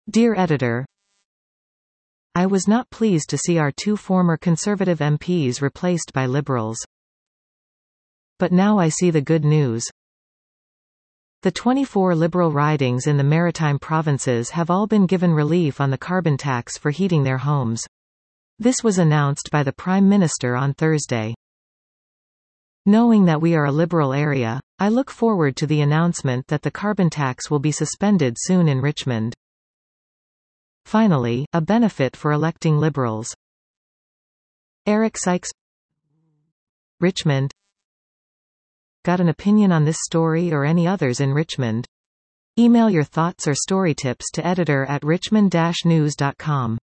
Dear Editor, I was not pleased to see our 2 former Conservative MPs replaced by Liberals. But now I see the good news. The 24 Liberal ridings in the Maritime provinces have all been given relief on the carbon tax for heating their homes. This was announced by the Prime Minister on Thursday. Knowing that we are a Liberal area, I look forward to the announcement that the carbon tax will be suspended soon in Richmond. Finally, a benefit for electing Liberals. Eric Sykes, Richmond. Got an opinion on this story or any others in Richmond? Email your thoughts or story tips to editor@richmond-news.com.